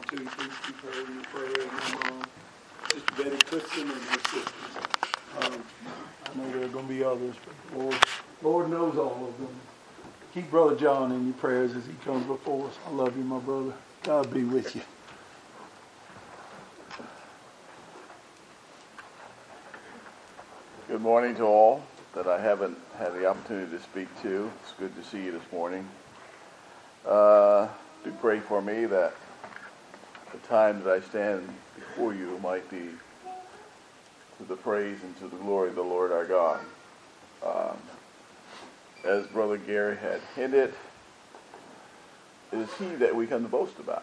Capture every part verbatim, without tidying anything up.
too. Please keep her in your prayer. And my mom, Sister Betty Clifton, and her sisters. Um, I know there are going to be others, but Lord, Lord knows all of them. Keep Brother John in your prayers as he comes before us. I love you, my brother. God be with you. Good morning to all that I haven't had the opportunity to speak to. It's good to see you this morning. Uh, do pray for me that the time that I stand before you might be to the praise and to the glory of the Lord our God. Um, as Brother Gary had hinted, it is he that we come to boast about.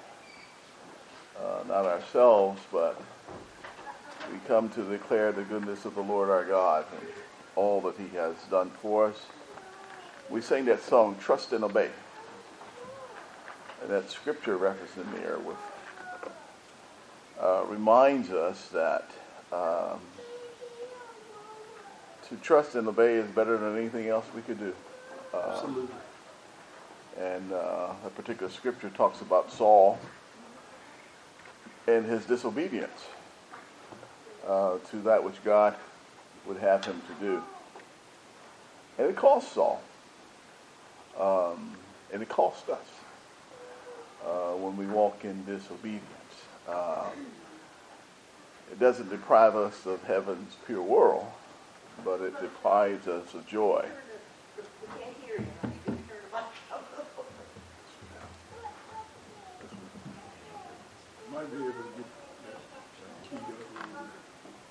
Uh, not ourselves, but we come to declare the goodness of the Lord our God and all that he has done for us. We sing that song, Trust and Obey. And that scripture reference in there with, uh, reminds us that um, to trust and obey is better than anything else we could do. Uh, Absolutely. And uh, that particular scripture talks about Saul and his disobedience uh, to that which God would have him to do. And it cost Saul. Um, and it cost us uh, when we walk in disobedience. Um, it doesn't deprive us of heaven's pure world, but it deprives us of joy. Might be able to get that key up a little bit.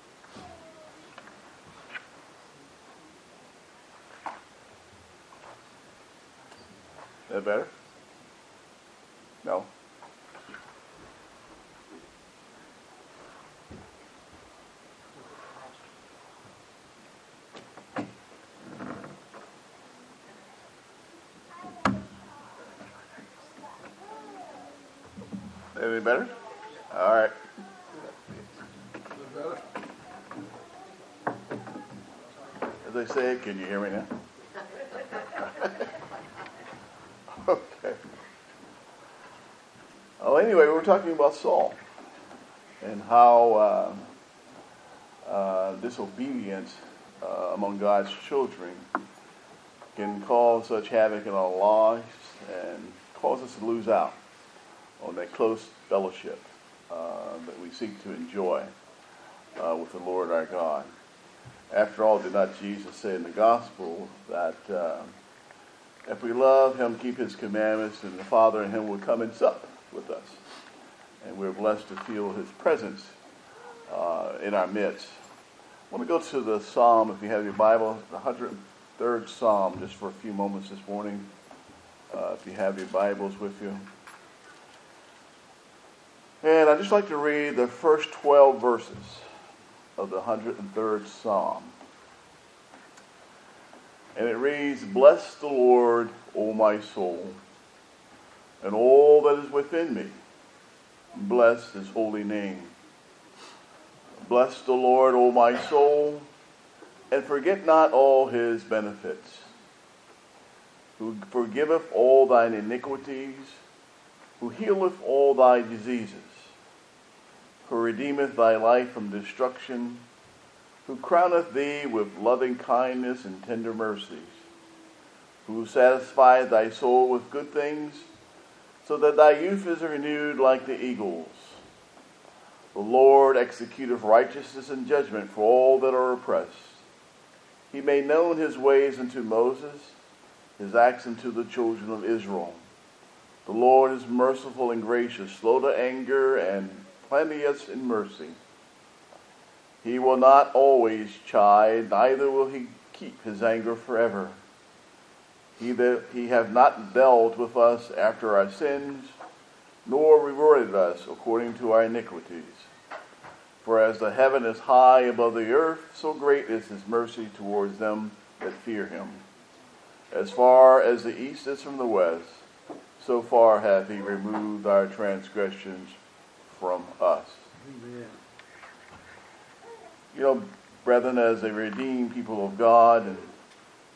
Is that better? No? Any better? All right. Better? As I say, can you hear me now? Okay. Well, anyway, we were talking about Saul and how uh, uh, disobedience uh, among God's children can cause such havoc in our lives and cause us to lose out on that close fellowship uh, that we seek to enjoy uh, with the Lord our God. After all, did not Jesus say in the gospel that uh, if we love him, keep his commandments, and the Father and him will come and sup with us. And we're blessed to feel his presence uh, in our midst. I want to go to the Psalm, if you have your Bible, the one hundred third Psalm, just for a few moments this morning. Uh, if you have your Bibles with you. And I'd just like to read the first twelve verses of the one hundred third Psalm. And it reads, Bless the Lord, O my soul, and all that is within me. Bless his holy name. Bless the Lord, O my soul, and forget not all his benefits, who forgiveth all thine iniquities, who healeth all thy diseases, who redeemeth thy life from destruction, who crowneth thee with loving kindness and tender mercies, who satisfieth thy soul with good things, so that thy youth is renewed like the eagles. The Lord executeth righteousness and judgment for all that are oppressed. He made known his ways unto Moses, his acts unto the children of Israel. The Lord is merciful and gracious, slow to anger, and plenteous in mercy. He will not always chide, neither will he keep his anger forever. He that he have not dealt with us after our sins, nor rewarded us according to our iniquities. For as the heaven is high above the earth, so great is his mercy towards them that fear him. As far as the east is from the west, so far hath he removed our transgressions from us. Amen. You know, brethren, as a redeemed people of God, and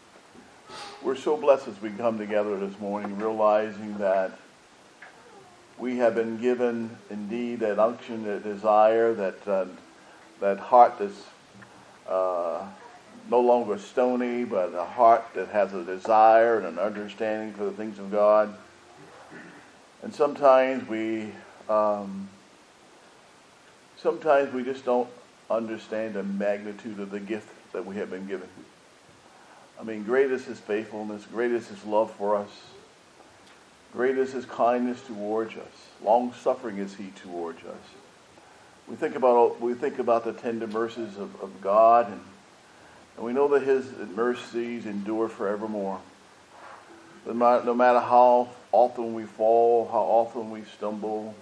we're so blessed as we come together this morning, realizing that we have been given indeed that unction, that desire, that uh, that heart that's uh, no longer stony, but a heart that has a desire and an understanding for the things of God. And sometimes we, um, sometimes we just don't understand the magnitude of the gift that we have been given. I mean, great is His faithfulness, great is His love for us, great is His kindness towards us, long suffering is He towards us. We think about we think about the tender mercies of, of God, and, and we know that His mercies endure forevermore. No matter, no matter how often we fall, how often we stumble,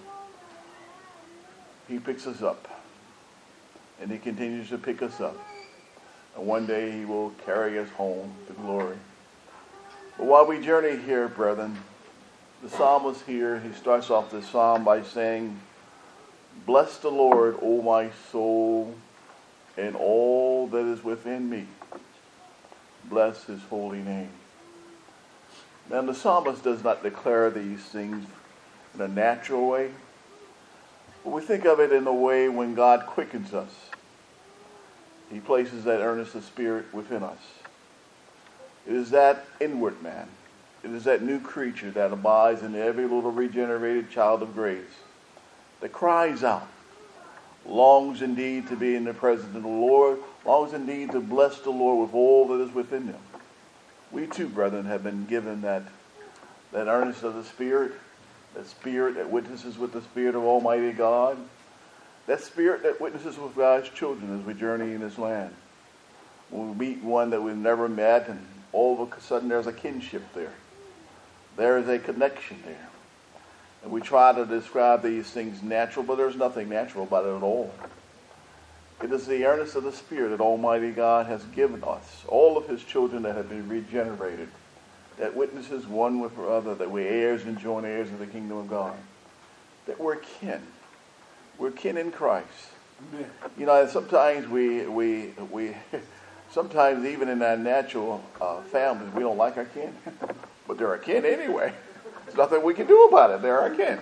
He picks us up. And He continues to pick us up. And one day He will carry us home to glory. But while we journey here, brethren, the psalmist here, he starts off this psalm by saying, "Bless the Lord, O my soul, and all that is within me. Bless His holy name." Now, the psalmist does not declare these things in a natural way, but we think of it in a way when God quickens us. He places that earnest of spirit within us. It is that inward man. It is that new creature that abides in every little regenerated child of grace that cries out, longs indeed to be in the presence of the Lord, longs indeed to bless the Lord with all that is within them. We too, brethren, have been given that, that earnest of the Spirit, that Spirit that witnesses with the Spirit of Almighty God, that Spirit that witnesses with God's children as we journey in this land. When we meet one that we've never met, and all of a sudden there's a kinship there. There is a connection there. And we try to describe these things natural, but there's nothing natural about it at all. It is the earnest of the Spirit that Almighty God has given us, all of His children that have been regenerated, that witnesses one with another, that we're heirs and joint heirs of the kingdom of God, that we're kin. We're kin in Christ. Amen. You know, sometimes we, we, we, sometimes even in our natural uh, families, we don't like our kin, but they're our kin anyway. There's nothing we can do about it. They're our kin.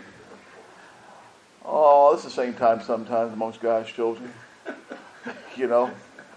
Oh, it's the same time sometimes amongst God's children. You know,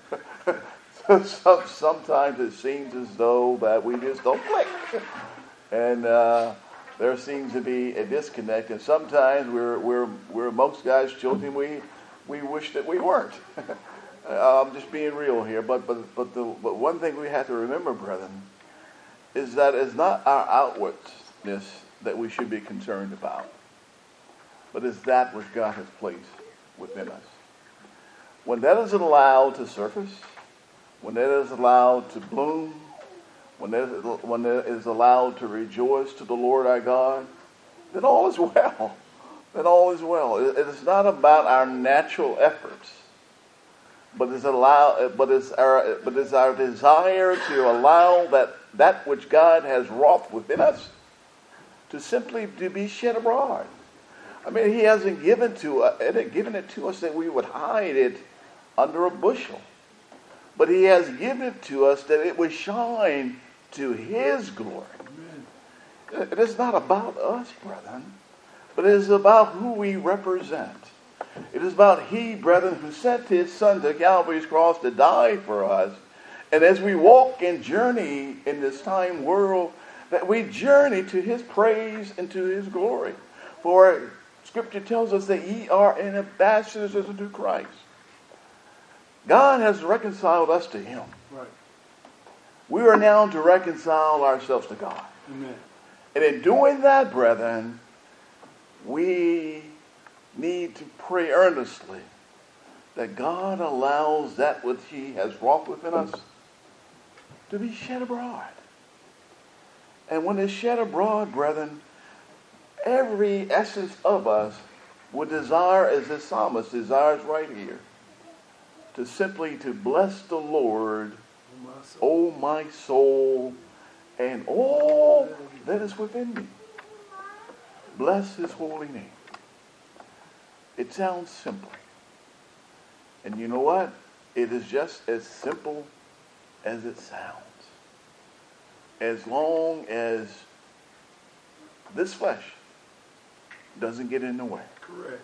so, sometimes it seems as though that we just don't click, and uh, there seems to be a disconnect. And sometimes we're we're we're amongst God's children. We we wish that we weren't. I'm just being real here, but but but the but one thing we have to remember, brethren, is that it's not our outwardness that we should be concerned about, but it's that which God has placed within us. When that is allowed to surface, when that is allowed to bloom, when that, when that is allowed to rejoice to the Lord our God, then all is well. Then all is well. It, it is not about our natural efforts, but it's allow, but it's our, but it's our desire to allow that that which God has wrought within us to simply to be shed abroad. I mean, He hasn't given to us, given it to us that we would hide it under a bushel. But He has given it to us that it would shine to His glory. Amen. It is not about us, brethren, but it is about who we represent. It is about He, brethren, who sent His Son to Calvary's cross to die for us. And as we walk and journey in this time world, that we journey to His praise and to His glory. For Scripture tells us that ye are ambassadors unto Christ. God has reconciled us to Him. Right. We are now to reconcile ourselves to God. Amen. And in doing that, brethren, we need to pray earnestly that God allows that which He has wrought within us to be shed abroad. And when it's shed abroad, brethren, every essence of us would desire, as the psalmist desires right here, to simply to bless the Lord, O my soul, and all that is within me. Bless His holy name. It sounds simple. And you know what? It is just as simple as it sounds. As long as this flesh doesn't get in the way. Correct.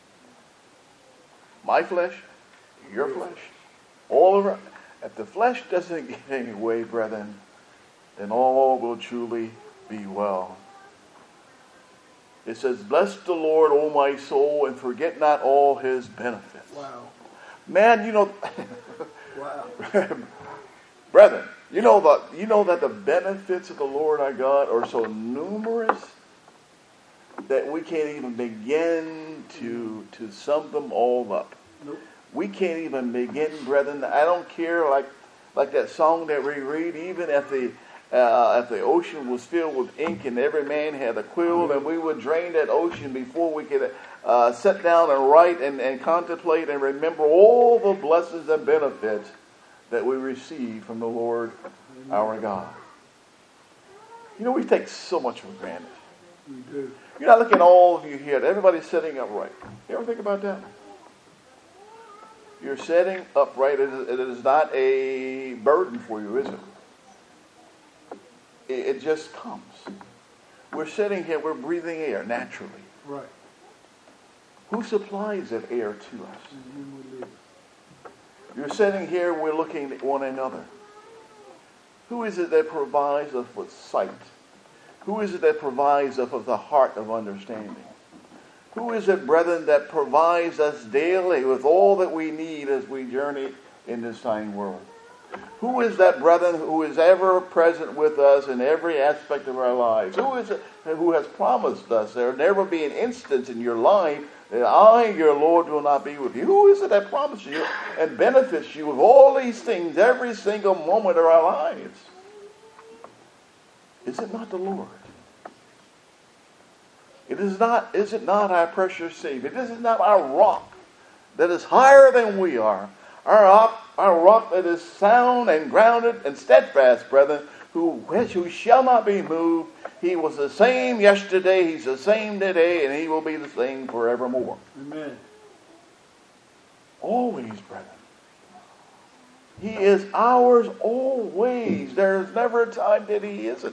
My flesh, your flesh, all around. If the flesh doesn't get in the way, brethren, then all will truly be well. It says, bless the Lord, O my soul, and forget not all his benefits. Wow. Man, you know, Wow. brethren, you know that you know that the benefits of the Lord our God are so numerous that we can't even begin to to sum them all up. Nope. We can't even begin, brethren. I don't care, like like that song that we read, even if the uh, if the ocean was filled with ink and every man had a quill, and we would drain that ocean before we could uh, sit down and write and, and contemplate and remember all the blessings and benefits that we receive from the Lord our God. You know, we take so much for granted. We do. You know, look at all of you here. Everybody's sitting upright. You ever think about that? You're sitting upright. It is, it is not a burden for you, is it? It, it just comes. We're sitting here. We're breathing air naturally. Right. Who supplies that air to us? And then we live. You're sitting here. We're looking at one another. Who is it that provides us with sight? Who is it that provides us with the heart of understanding? Who is it, brethren, that provides us daily with all that we need as we journey in this dying world? Who is that, brethren, who is ever present with us in every aspect of our lives? Who is it who has promised us there will never be an instance in your life that I, your Lord, will not be with you? Who is it that promises you and benefits you with all these things every single moment of our lives? Is it not the Lord? It is not, is it not our precious Savior? This is not our rock that is higher than we are. Our rock, our rock that is sound and grounded and steadfast, brethren, who, who shall not be moved. He was the same yesterday, he's the same today, and he will be the same forevermore. Amen. Always, brethren. He is ours always. There is never a time that he isn't.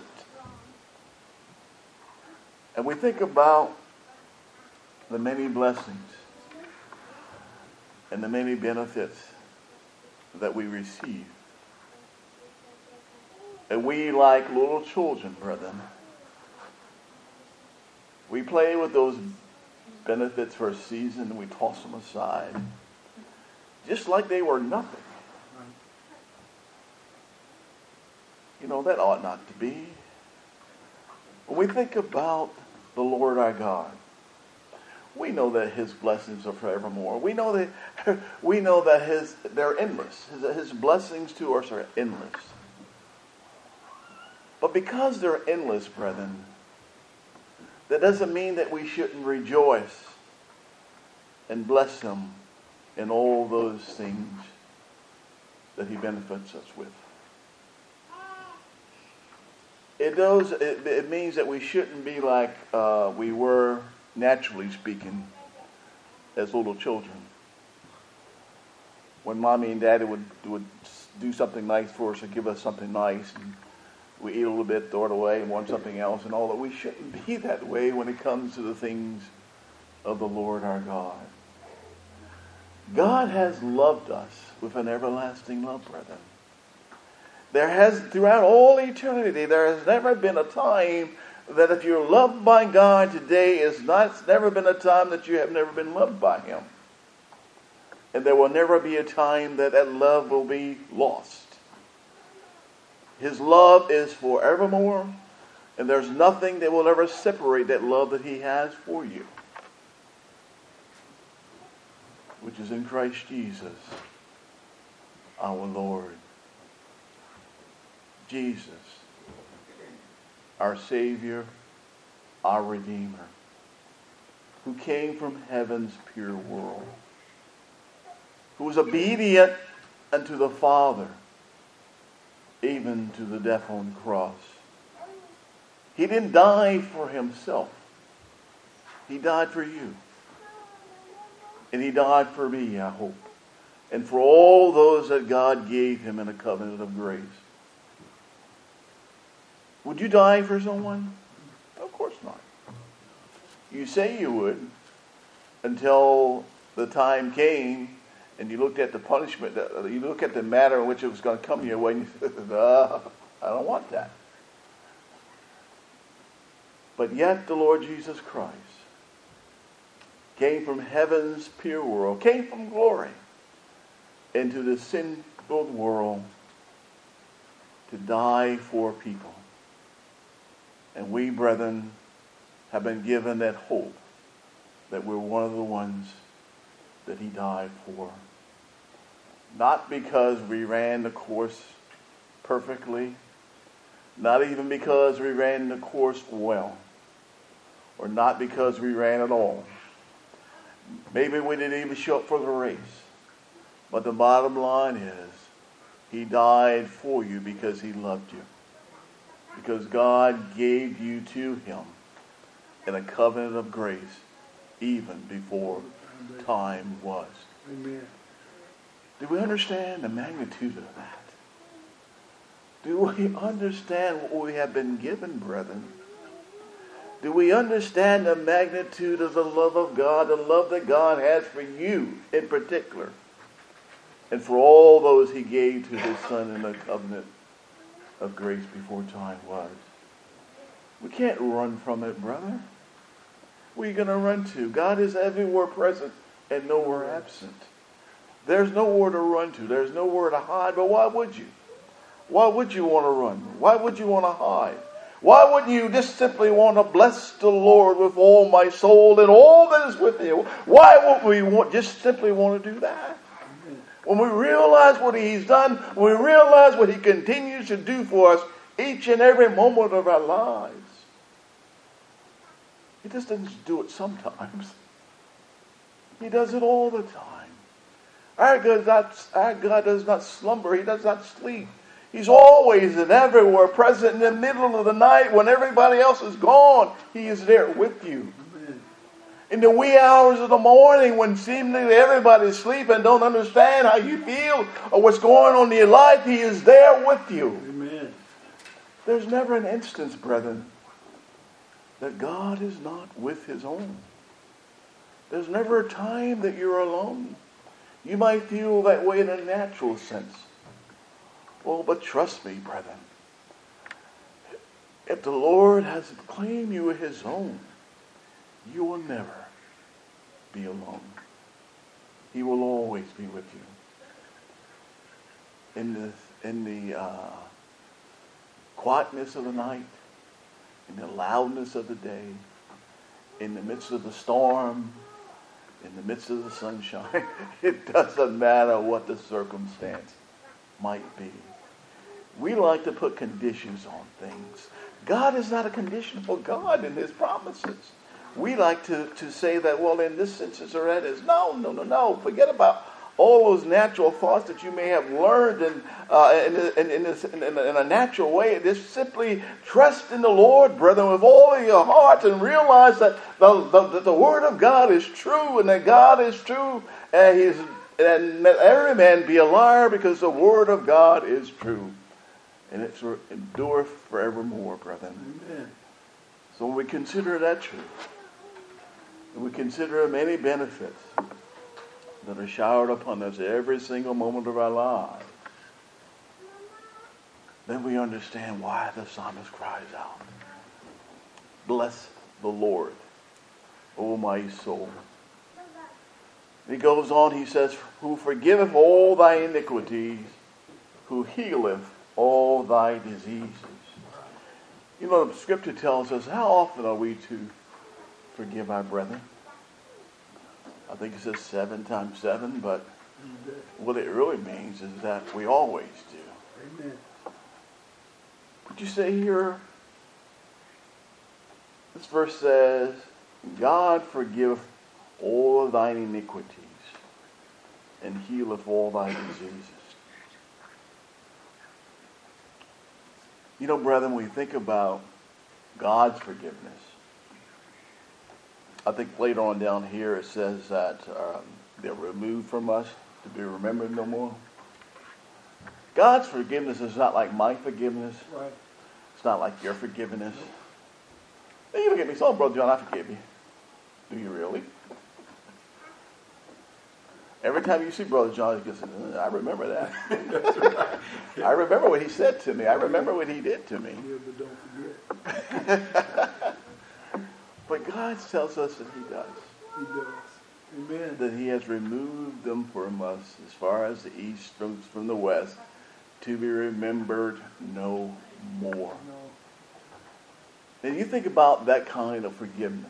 And we think about the many blessings and the many benefits that we receive. And we, like little children, brethren, we play with those benefits for a season and we toss them aside, just like they were nothing. You know, that ought not to be. When we think about the Lord our God, we know that his blessings are forevermore. We know that we know that his they're endless. His, his blessings to us are endless. But because they're endless, brethren, that doesn't mean that we shouldn't rejoice and bless him in all those things that he benefits us with. It does. It, it means that we shouldn't be like uh, we were, naturally speaking, as little children. When mommy and daddy would, would do something nice for us or give us something nice, and we eat a little bit, throw it away, and want something else, and all that. We shouldn't be that way when it comes to the things of the Lord our God. God has loved us with an everlasting love, brethren. There has, throughout all eternity, there has never been a time that if you're loved by God today, is not, it's never been a time that you have never been loved by him. And there will never be a time that that love will be lost. His love is forevermore, and there's nothing that will ever separate that love that he has for you, which is in Christ Jesus, our Lord. Jesus, our Savior, our Redeemer, who came from heaven's pure world, who was obedient unto the Father, even to the death on the cross. He didn't die for himself. He died for you. And he died for me, I hope. And for all those that God gave him in a covenant of grace. Would you die for someone? Of course not. You say you would, until the time came and you looked at the punishment, you look at the manner in which it was going to come your way, and you said, uh, I don't want that. But yet the Lord Jesus Christ came from heaven's pure world, came from glory into this sin-filled world to die for people. And we, brethren, have been given that hope that we're one of the ones that he died for. Not because we ran the course perfectly, not even because we ran the course well, or not because we ran at all. Maybe we didn't even show up for the race. But the bottom line is, he died for you because he loved you. Because God gave you to him in a covenant of grace even before time was. Amen. Do we understand the magnitude of that? Do we understand what we have been given, brethren? Do we understand the magnitude of the love of God, the love that God has for you in particular, and for all those he gave to his Son in the covenant of grace before time was? We can't run from it, brother. Where are you going to run to? God is everywhere present and nowhere absent. There's nowhere to run to. There's nowhere to hide. But why would you? Why would you want to run? Why would you want to hide? Why wouldn't you just simply want to bless the Lord with all my soul and all that is within you? Why won't we want, just simply want to do that? When we realize what he's done, when we realize what he continues to do for us each and every moment of our lives. He just doesn't do it sometimes. He does it all the time. Our God, not, our God does not slumber. He does not sleep. He's always and everywhere present in the middle of the night when everybody else is gone. He is there with you. Amen. In the wee hours of the morning when seemingly everybody's sleeping and don't understand how you feel or what's going on in your life, he is there with you. Amen. There's never an instance, brethren, that God is not with his own. There's never a time that you're alone. You might feel that way in a natural sense. Well, but trust me, brethren. If the Lord has claimed you as his own, you will never be alone. He will always be with you. In the, in the uh, quietness of the night, in the loudness of the day, in the midst of the storm, in the midst of the sunshine, it doesn't matter what the circumstance might be. We like to put conditions on things. God is not a conditional God in his promises. We like to, to say that, well, in this instance or that is. No, no, no, no. Forget about all those natural thoughts that you may have learned in, uh, in, in, in, this, in, in a natural way. Just simply trust in the Lord, brethren, with all of your heart and realize that the, the, that the Word of God is true and that God is true and, he's, and let every man be a liar because the Word of God is true. And it's endureth forevermore, brethren. Amen. So when we consider that truth, and we consider many benefits that are showered upon us every single moment of our lives, then we understand why the psalmist cries out, bless the Lord, O my soul. He goes on, he says, who forgiveth all thy iniquities, who healeth all thy diseases. You know, the scripture tells us, how often are we to forgive our brethren? I think it says seven times seven, but what it really means is that we always do. Amen. Would you say here, this verse says, God forgiveth all of thine iniquities and healeth all thy diseases. You know, brethren, when we think about God's forgiveness, I think later on down here it says that um, they're removed from us to be remembered no more. God's forgiveness is not like my forgiveness. Right. It's not like your forgiveness. Hey, you forgive me. So, Brother John, I forgive you. Do you really? Every time you see Brother John, he goes, I remember that. That's right. I remember what he said to me. I remember what he did to me. Yeah, but don't forget. But God tells us that he does. He does. Amen. That he has removed them from us as far as the east from, from the west, to be remembered no more. No. And you think about that kind of forgiveness.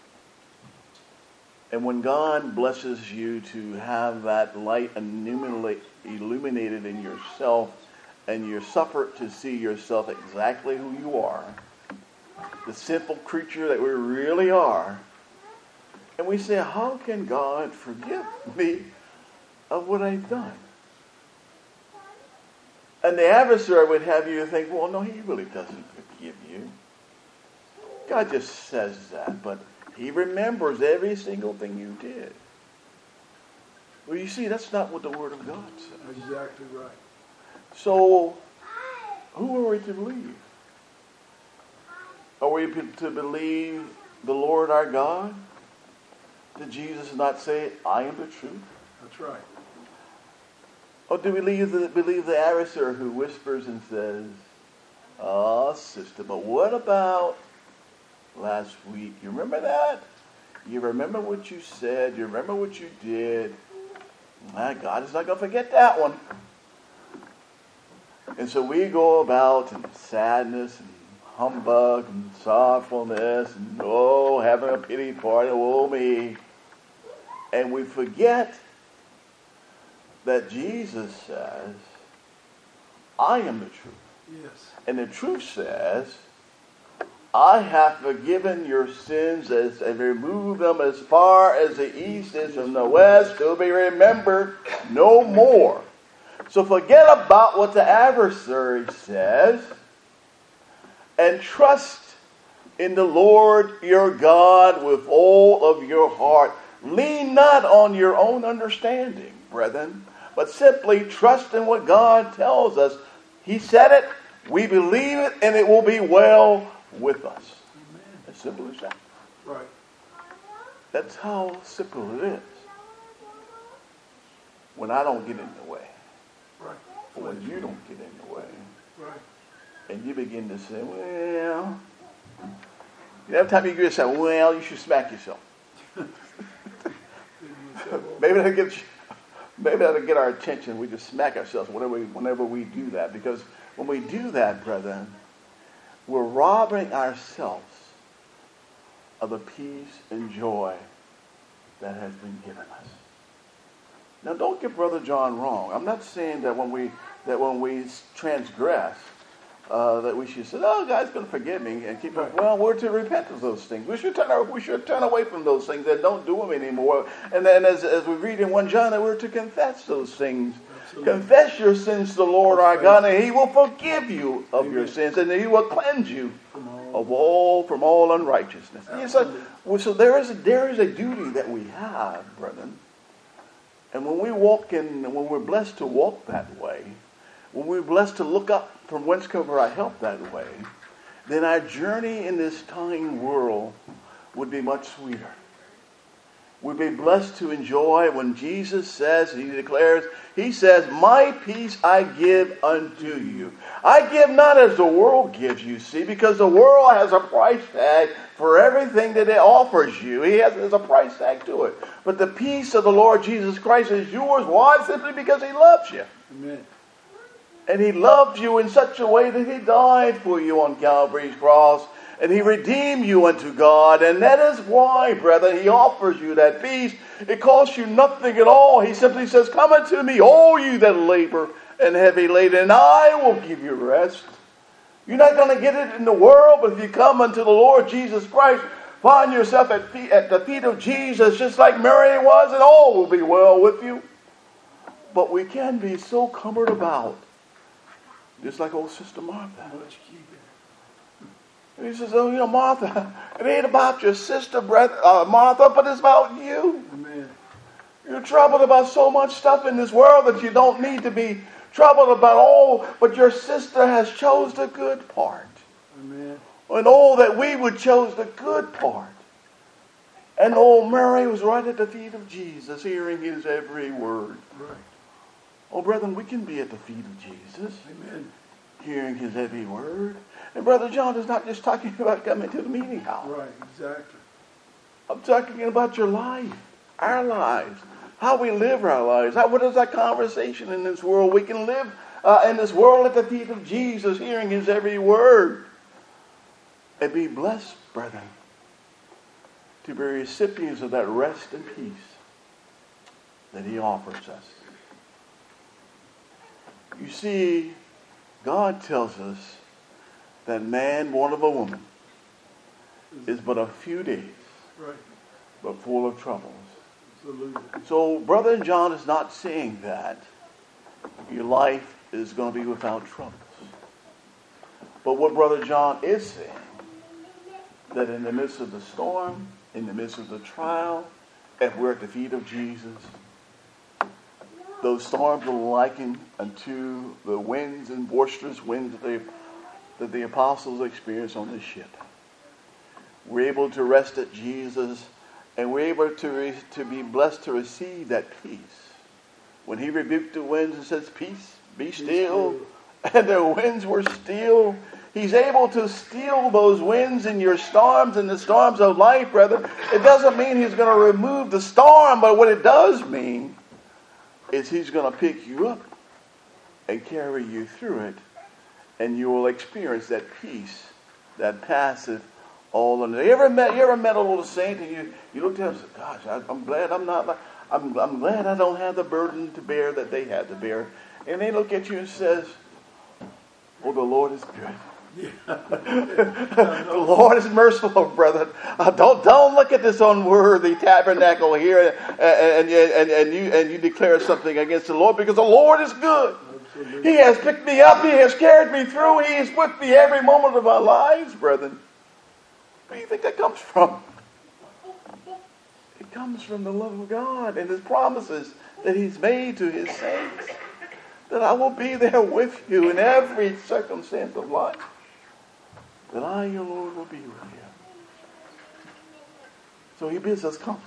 And when God blesses you to have that light illuminate, illuminated in yourself, and you suffer to see yourself exactly who you are, the simple creature that we really are, and we say, how can God forgive me of what I've done? And the adversary would have you think, well, no, he really doesn't forgive you. God just says that, but he remembers every single thing you did. Well, you see, that's not what the Word of God says. Exactly right. So, who are we to believe? Are we to believe the Lord our God? Did Jesus not say, I am the truth? That's right. Or do we believe the, believe the adversary who whispers and says, oh, sister, but what about last week? You remember that? You remember what you said? You remember what you did? My God is not going to forget that one. And so we go about in sadness and humbug and sorrowfulness and oh, having a pity party, oh me. And we forget that Jesus says, I am the truth. Yes. And the truth says, I have forgiven your sins as, and removed them as far as the east is from the west, to be remembered no more. So forget about what the adversary says and trust in the Lord your God with all of your heart. Lean not on your own understanding, brethren, but simply trust in what God tells us. He said it, we believe it, and it will be well with us. Amen. As simple as that. Right. That's how simple it is. When I don't get in the way. Right. Or when you don't get in the way. Right. And you begin to say, well, every time you get say, well, you should smack yourself. maybe that'll get maybe that'll get our attention. We just smack ourselves whenever we, whenever we do that. Because when we do that, brethren, we're robbing ourselves of the peace and joy that has been given us. Now, don't get Brother John wrong. I'm not saying that when we that when we transgress, uh, that we should say, "Oh, God's going to forgive me," and keep. Right. Well, we're to repent of those things. We should turn. Our, we should turn away from those things and don't do them anymore. And then, as as we read in First John, that we're to confess those things. Absolutely. Confess your sins to the Lord our God, and He will forgive you of Amen. Your sins, and He will cleanse you from all, of all from all unrighteousness. So, well, so there is a, there is a duty that we have, brethren. And when we walk in, when we're blessed to walk that way, when we're blessed to look up from whence comes our help that way, then our journey in this dying world would be much sweeter. We'd be blessed to enjoy when Jesus says, He declares, He says, my peace I give unto you. I give not as the world gives you, see, because the world has a price tag for everything that it offers you. He has there's a price tag to it. But the peace of the Lord Jesus Christ is yours. Why? Simply because He loves you. Amen. And He loved you in such a way that He died for you on Calvary's cross. And He redeemed you unto God. And that is why, brethren, He offers you that peace. It costs you nothing at all. He simply says, come unto me, all you that labor and heavy laden, and I will give you rest. You're not going to get it in the world, but if you come unto the Lord Jesus Christ, find yourself at, feet, at the feet of Jesus, just like Mary was, and all will be well with you. But we can be so cumbered about, just like old Sister Martha. And he says, oh, you know, Martha, it ain't about your sister, uh, Martha, but it's about you. Amen. You're troubled about so much stuff in this world that you don't need to be troubled about all, but your sister has chose the good part. Amen. And all that we would chose the good part. And old Mary was right at the feet of Jesus, hearing his every word. Right. Oh, brethren, we can be at the feet of Jesus, Amen. hearing his every word. And Brother John is not just talking about coming to the meeting house. Right, exactly. I'm talking about your life, our lives, how we live our lives. How, what is that conversation in this world? We can live uh, in this world at the feet of Jesus, hearing his every word. And be blessed, brethren, to be recipients of that rest and peace that he offers us. You see, God tells us that man born of a woman is but a few days, Right. but full of troubles. Absolutely. So Brother John is not saying that your life is going to be without troubles. But what Brother John is saying, that in the midst of the storm, in the midst of the trial, if we're at the feet of Jesus, those storms are likened unto the winds and boisterous winds that, they, that the apostles experienced on this ship. We're able to rest at Jesus, and we're able to, re, to be blessed to receive that peace. When he rebuked the winds and says, peace, be still, and the winds were still, he's able to still those winds in your storms and the storms of life, brother. It doesn't mean he's going to remove the storm, but what it does mean is he's going to pick you up and carry you through it, and you will experience that peace that passeth all under. You ever met? You ever met a little saint and you you looked at him and said, "Gosh, I, I'm glad I'm not. Like, I'm I'm glad I don't have the burden to bear that they had to bear." And they look at you and says, "Oh, the Lord is good." Yeah. The Lord is merciful, brother. Uh, don't don't look at this unworthy tabernacle here, and, and, and, and you and you declare something against the Lord, because the Lord is good. Absolutely. He has picked me up. He has carried me through. He is with me every moment of our lives, brethren. Where do you think that comes from? It comes from the love of God and His promises that He's made to His saints, that I will be there with you in every circumstance of life. That I, your Lord, will be with you. So he bids us come.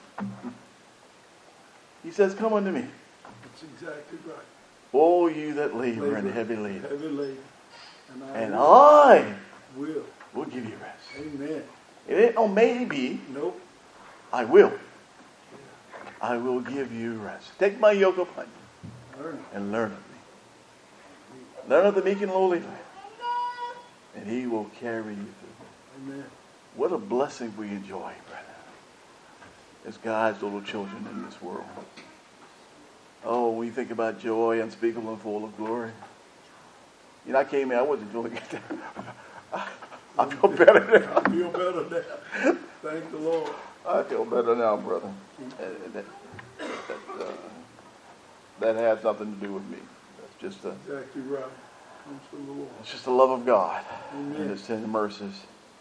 He says, come unto me. That's exactly right. O you that labor Labor, and heavy laden. Heavy laden. And I, And will, I will. will give you rest. Amen. It ain't no maybe. Nope. I will. I will give you rest. Take my yoke upon you Learn. and learn of me. Learn of the meek and lowly life, and he will carry you through. Amen. What a blessing we enjoy, brother, as God's little children in this world. Oh, when you think about joy unspeakable and full of glory. You know, I came in, I wasn't feeling good. I feel better now. I feel better now. Thank the Lord. I feel better now, brother. Uh, that, that, uh, that had something to do with me. That's just a, Exactly right. Comes from the Lord. it's just the love of God. Amen. And His tender mercies.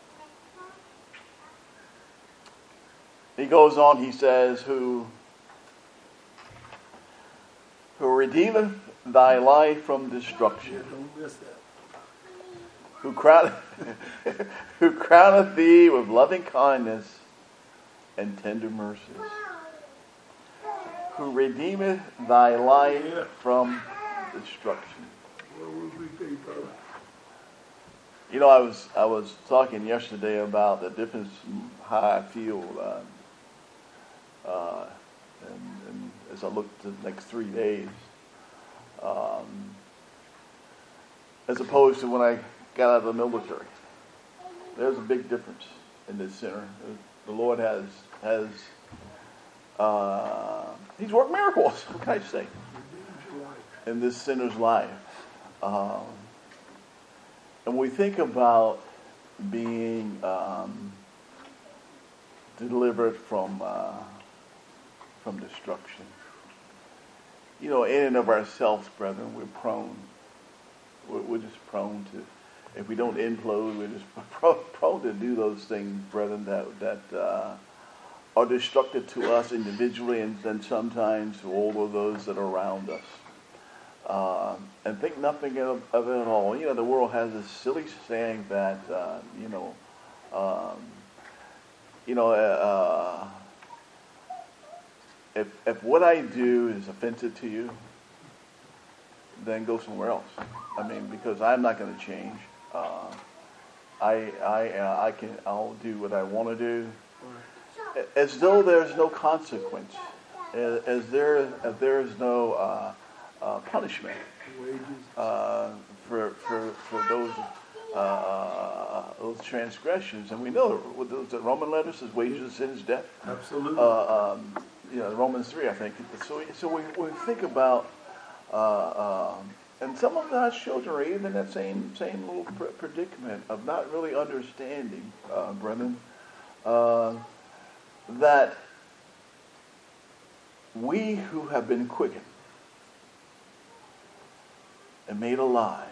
He goes on, he says, who, who redeemeth thy life from Yeah, destruction, don't miss that. who crowneth, who crowneth thee with loving kindness and tender mercies, who redeemeth thy life Yeah. from destruction. Where would we be, brother? You know, I was I was talking yesterday about the difference in how I feel, uh, uh, and, and as I look to the next three days, um, as opposed to when I got out of the military. There's a big difference in this center. The Lord has has uh, He's worked miracles. What can I say? Redeems your life. In this sinner's life. Um, and we think about being um, delivered from uh, from destruction. You know, in and of ourselves, brethren, we're prone. We're, we're just prone to, if we don't implode, we're just prone, prone to do those things, brethren, that that uh, are destructive to us individually, and then sometimes to all of those that are around us. Uh, and think nothing of, of it at all. You know, the world has this silly saying that, uh, you know, um, you know, uh, if, if what I do is offensive to you, then go somewhere else. I mean, because I'm not going to change. Uh, I I uh, I can I'll do what I want to do, as though there's no consequence, as, as there as there is no uh, uh, punishment uh, for for for those uh, those transgressions. And we know with those the Roman letters says wages of sin is death. Absolutely. Uh, um, you know, Romans three, I think. So so we we think about. Uh, um, and some of God's children are even in that same same little pr- predicament of not really understanding, uh, brethren, uh, that we who have been quickened and made alive,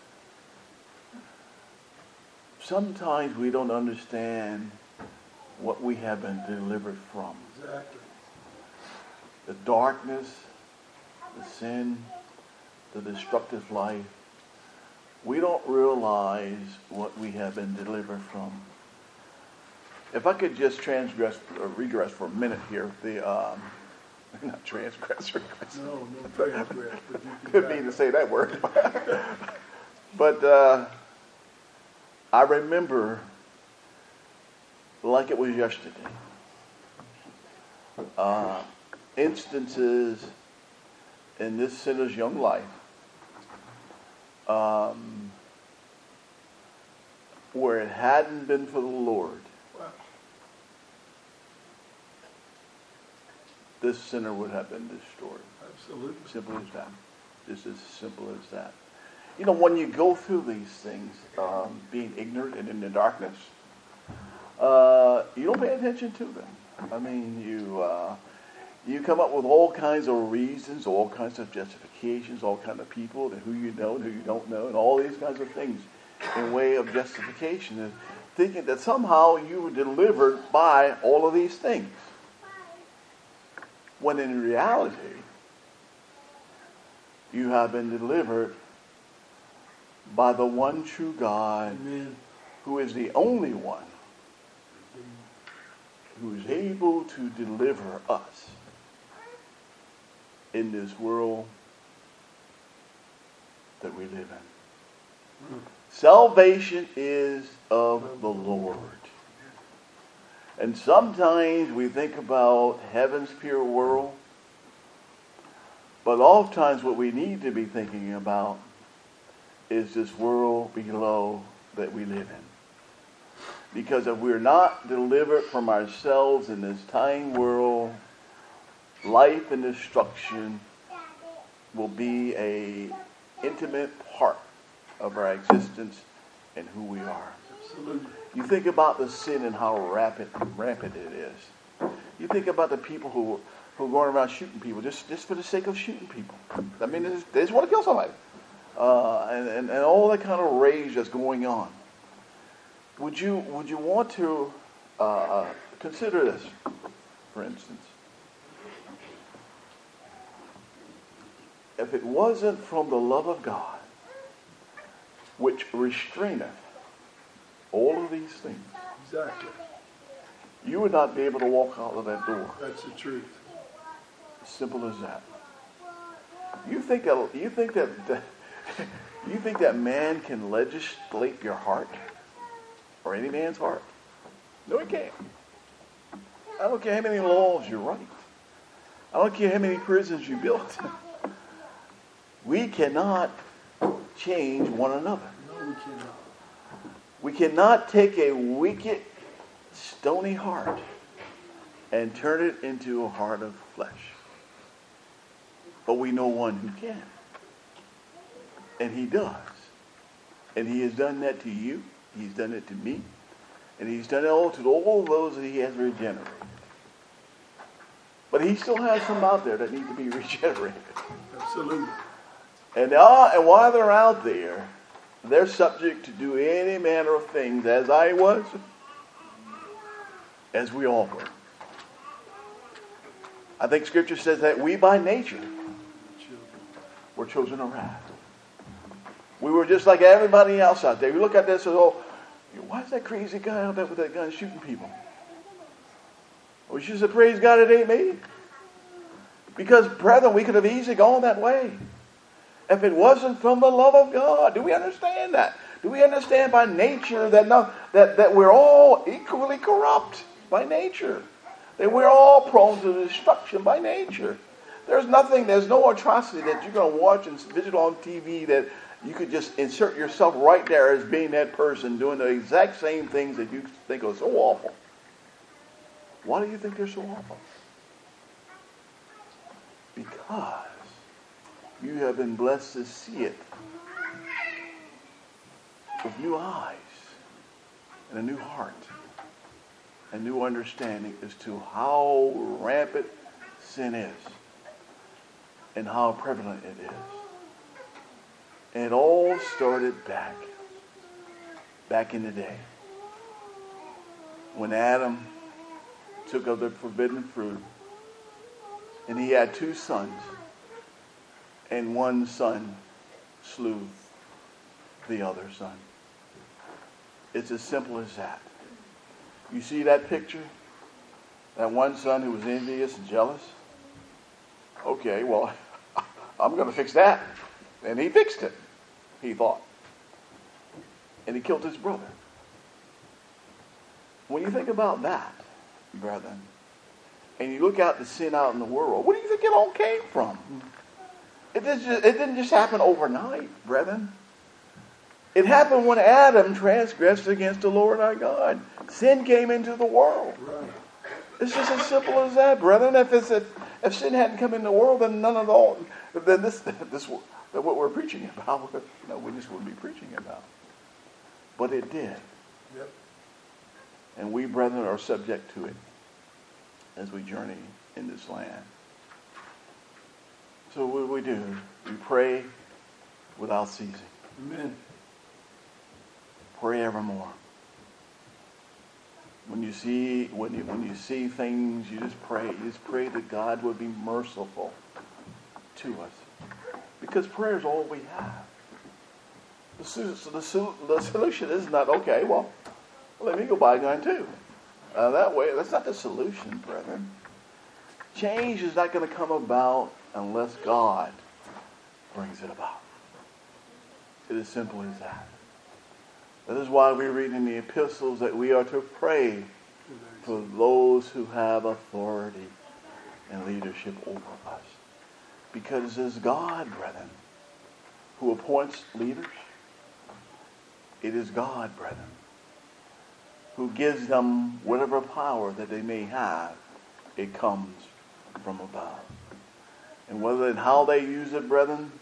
sometimes we don't understand what we have been delivered from. Exactly. The darkness, the sin, the destructive life. We don't realize what we have been delivered from. If I could just transgress or regress for a minute here, the um, not transgress, regress. No, no transgress. But you can Didn't mean to say that word. But uh, I remember, like it was yesterday, uh, instances in this sinner's young life um, where it hadn't been for the Lord, this sinner would have been destroyed. Absolutely. Simple as that. Just as simple as that. You know, when you go through these things, um, being ignorant and in the darkness, uh, you don't pay attention to them. I mean, you uh, you come up with all kinds of reasons, all kinds of justifications, all kinds of people, and who you know and who you don't know, and all these kinds of things in way of justification, and thinking that somehow you were delivered by all of these things. When in reality, you have been delivered by the one true God, Amen. Who is the only one who is able to deliver us in this world that we live in. Mm. Salvation is of the Lord. And sometimes we think about heaven's pure world, but oftentimes what we need to be thinking about is this world below that we live in. Because if we're not delivered from ourselves in this tiny world, life and destruction will be a intimate part of our existence and who we are. Absolutely. You think about the sin and how rampant, rampant it is. You think about the people who who are going around shooting people just, just for the sake of shooting people. I mean, they just, they just want to kill somebody. Uh, and, and, and all that kind of rage that's going on. Would you would you want to uh, consider this, for instance? If it wasn't from the love of God, which restraineth all of these things, Exactly. you would not be able to walk out of that door. That's the truth. Simple as that. You think that you think that, that you think that man can legislate your heart or any man's heart? No, he can't. I don't care how many laws you write. I don't care how many prisons you built. We cannot change one another. No, we cannot. We cannot take a wicked, stony heart and turn it into a heart of flesh. But we know one who can. And he does. And he has done that to you. He's done it to me. And he's done it all to all those that he has regenerated. But he still has some out there that need to be regenerated. Absolutely. And, uh, and while they're out there, they're subject to do any manner of things, as I was, as we all were. I think Scripture says that we by nature were children of wrath. We were just like everybody else out there. We look at this and oh, why is that crazy guy out there with that gun shooting people? We should say, praise God, it ain't me. Because, brethren, we could have easily gone that way if it wasn't from the love of God. Do we understand that? Do we understand by nature that, no, that, that we're all equally corrupt by nature? That we're all prone to destruction by nature. There's nothing, there's no atrocity that you're going to watch and visit on T V that you could just insert yourself right there as being that person doing the exact same things that you think are so awful. Why do you think they're so awful? Because you have been blessed to see it with new eyes and a new heart, a new understanding as to how rampant sin is and how prevalent it is. And it all started back, back in the day, when Adam took of the forbidden fruit, and he had two sons, and one son slew the other son. It's as simple as that. You see that picture? That one son who was envious and jealous? Okay, well, I'm going to fix that. And he fixed it, he thought. And he killed his brother. When you think about that, brethren, and you look out the sin out in the world, where do you think it all came from? It didn't just, it didn't just happen overnight, brethren. It happened when Adam transgressed against the Lord our God. Sin came into the world. Right. It's just as simple as that, brethren. If it's if, if sin hadn't come in the world, then none of all, then this this then what we're preaching about, no, we just wouldn't be preaching about. But it did. Yep. And we, brethren, are subject to it as we journey in this land. So what do we do? We pray without ceasing. Amen. Pray evermore. When you see when you when you see things, you just pray. You just pray that God would be merciful to us, because prayer is all we have. The, so the, the solution is not okay. Well, let me go buy a gun too. Uh, that way, that's not the solution, brethren. Change is not going to come about unless God brings it about. It is simple as that. That is why we read in the epistles that we are to pray for those who have authority and leadership over us. Because it is God, brethren, who appoints leaders. It is God, brethren, who gives them whatever power that they may have. It comes from above. And whether and how they use it, brethren,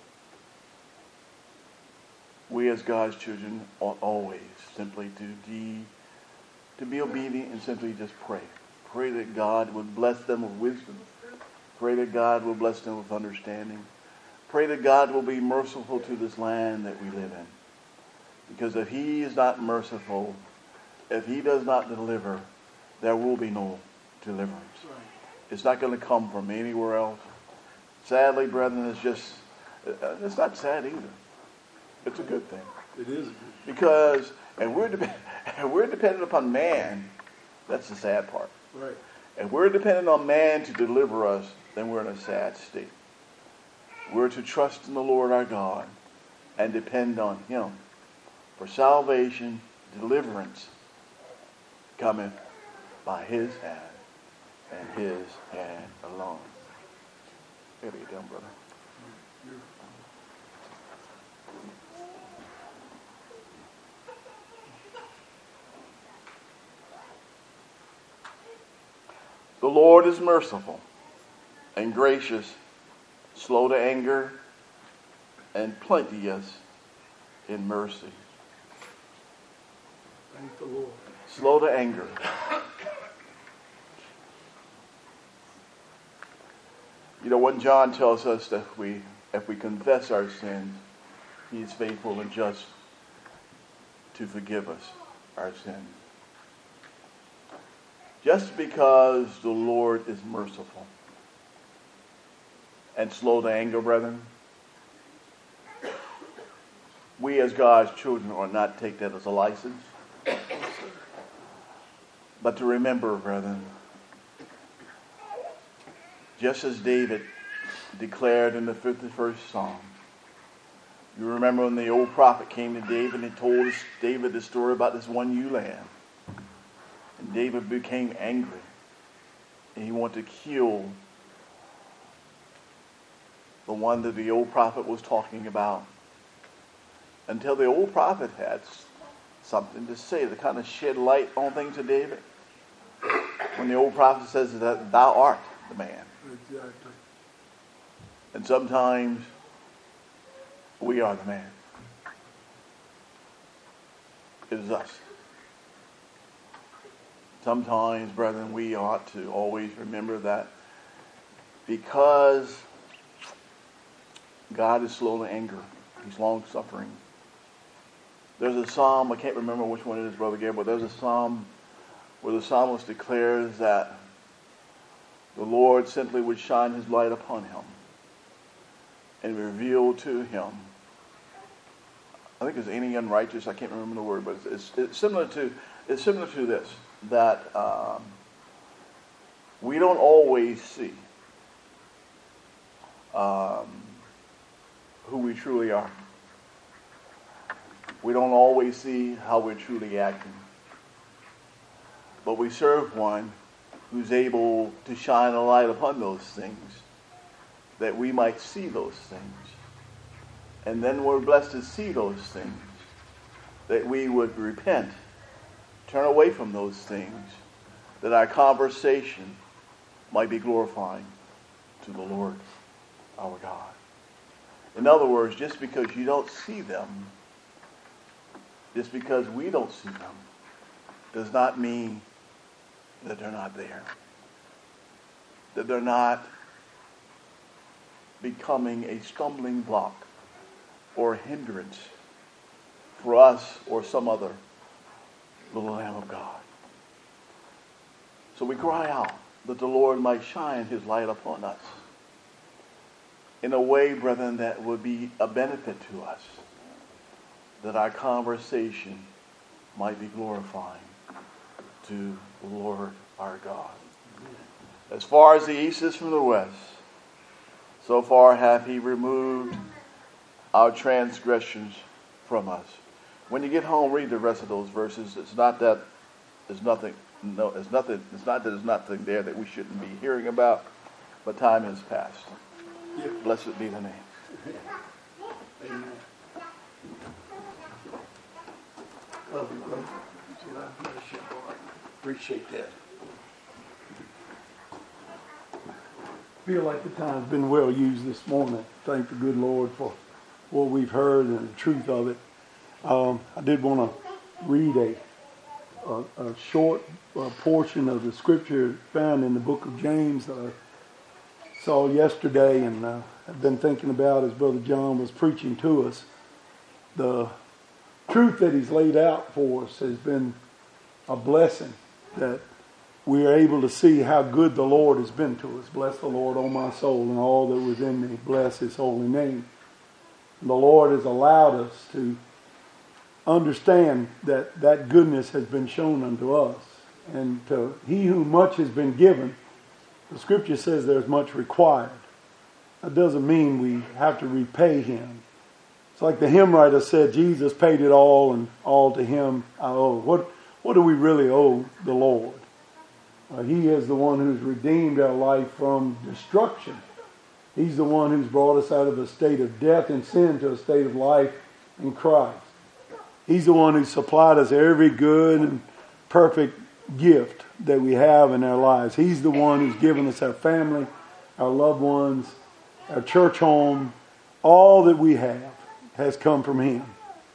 we as God's children ought always simply to de, to be obedient and simply just pray. Pray that God would bless them with wisdom. Pray that God will bless them with understanding. Pray that God will be merciful to this land that we live in. Because if He is not merciful, if He does not deliver, there will be no deliverance. It's not going to come from anywhere else. Sadly, brethren, it's just, it's not sad either. It's a good thing. It is. Because, and we're, de- and we're dependent upon man. That's the sad part. Right. If we're dependent on man to deliver us, then we're in a sad state. We're to trust in the Lord our God and depend on Him for salvation, deliverance cometh by His hand and His hand alone. Gotta get down, brother. The Lord is merciful and gracious, slow to anger, and plenteous in mercy. Thank the Lord. Slow to anger. You know what John tells us, that if we if we confess our sins, He is faithful and just to forgive us our sins. Just because the Lord is merciful and slow to anger, brethren, we as God's children are not to take that as a license, but to remember, brethren, just as David declared in the fifty-first Psalm. You remember when the old prophet came to David and told David the story about this one ewe lamb. And David became angry. And he wanted to kill the one that the old prophet was talking about. Until the old prophet had something to say to kind of shed light on things to David. When the old prophet says that thou art the man. Exactly. And sometimes we are the man. It is us. Sometimes, brethren, we ought to always remember that because God is slow to anger, He's long suffering. There's a psalm, I can't remember which one it is, Brother Gabriel, but there's a psalm where the psalmist declares that the Lord simply would shine His light upon him and reveal to him, I think it's any unrighteous, I can't remember the word, but it's, it's, it's similar to it's similar to this, that um, we don't always see um, who we truly are. We don't always see how we're truly acting. But we serve one who's able to shine a light upon those things, that we might see those things. And then we're blessed to see those things, that we would repent, turn away from those things, that our conversation might be glorifying to the Lord our God. In other words, just because you don't see them, just because we don't see them, does not mean that they're not there. That they're not becoming a stumbling block or a hindrance for us or some other little Lamb of God. So we cry out that the Lord might shine His light upon us in a way, brethren, that would be a benefit to us, that our conversation might be glorifying to the Lord our God. As far as the east is from the west, so far hath He removed our transgressions from us. When you get home, read the rest of those verses. It's not that there's nothing, no, it's nothing, it's not that there's nothing there that we shouldn't be hearing about, but time has passed. Yeah. Blessed be the name. Amen. Love you, brother. God bless you, boy. Appreciate that. Feel like the time's been well used this morning. Thank the good Lord for what we've heard and the truth of it. Um, I did want to read a, a, a short uh, portion of the scripture found in the book of James that I saw yesterday, and uh, I've been thinking about as Brother John was preaching to us. The truth that he's laid out for us has been a blessing, that we are able to see how good the Lord has been to us. Bless the Lord, O my soul, and all that within me. Bless His holy name. The Lord has allowed us to understand that that goodness has been shown unto us. And to he who much has been given, the scripture says there's much required. That doesn't mean we have to repay Him. It's like the hymn writer said, Jesus paid it all, and all to Him I owe. What, what do we really owe the Lord? Uh, he is the one who's redeemed our life from destruction. He's the one who's brought us out of a state of death and sin to a state of life in Christ. He's the one who supplied us every good and perfect gift that we have in our lives. He's the one who's given us our family, our loved ones, our church home. All that we have has come from Him.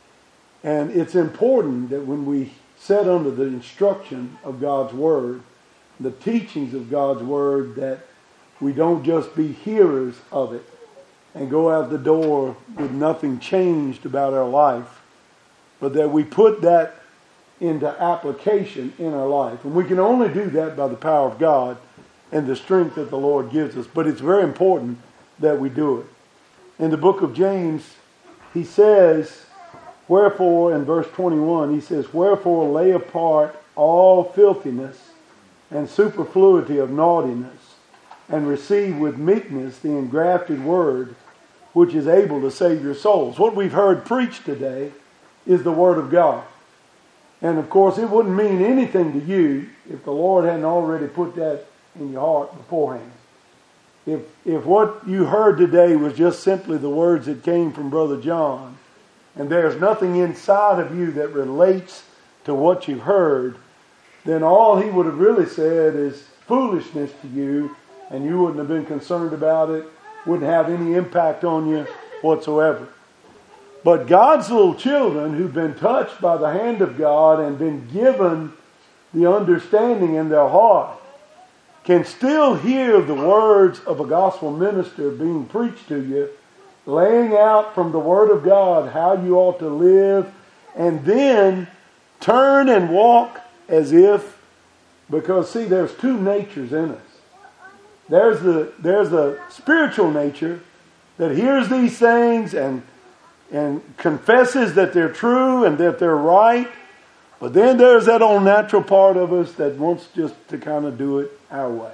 And it's important that when we sit under the instruction of God's Word, the teachings of God's Word, that we don't just be hearers of it and go out the door with nothing changed about our life, but that we put that into application in our life. And we can only do that by the power of God and the strength that the Lord gives us. But it's very important that we do it. In the book of James, he says, wherefore, in verse twenty-one, he says, wherefore lay apart all filthiness and superfluity of naughtiness, and receive with meekness the engrafted word, which is able to save your souls. What we've heard preached today is the Word of God. And of course, it wouldn't mean anything to you if the Lord hadn't already put that in your heart beforehand. If, if what you heard today was just simply the words that came from Brother John, and there's nothing inside of you that relates to what you heard, then all he would have really said is foolishness to you, and you wouldn't have been concerned about it, wouldn't have any impact on you whatsoever. But God's little children who've been touched by the hand of God and been given the understanding in their heart can still hear the words of a gospel minister being preached to you, laying out from the Word of God how you ought to live, and then turn and walk as if, because see, there's two natures in us. There's the there's the spiritual nature that hears these things and and confesses that they're true and that they're right. But then there's that old natural part of us that wants just to kind of do it our way.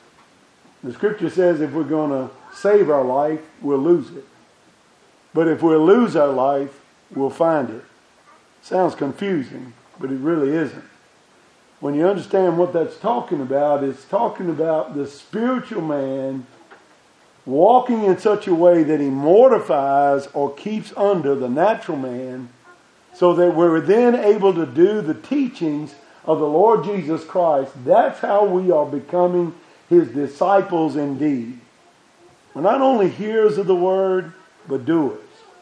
The Scripture says if we're going to save our life, we'll lose it. But if we'll lose our life, we'll find it. Sounds confusing, but it really isn't. When you understand what that's talking about, it's talking about the spiritual man walking in such a way that he mortifies or keeps under the natural man, so that we're then able to do the teachings of the Lord Jesus Christ. That's how we are becoming His disciples indeed. We're not only hearers of the Word, but doers.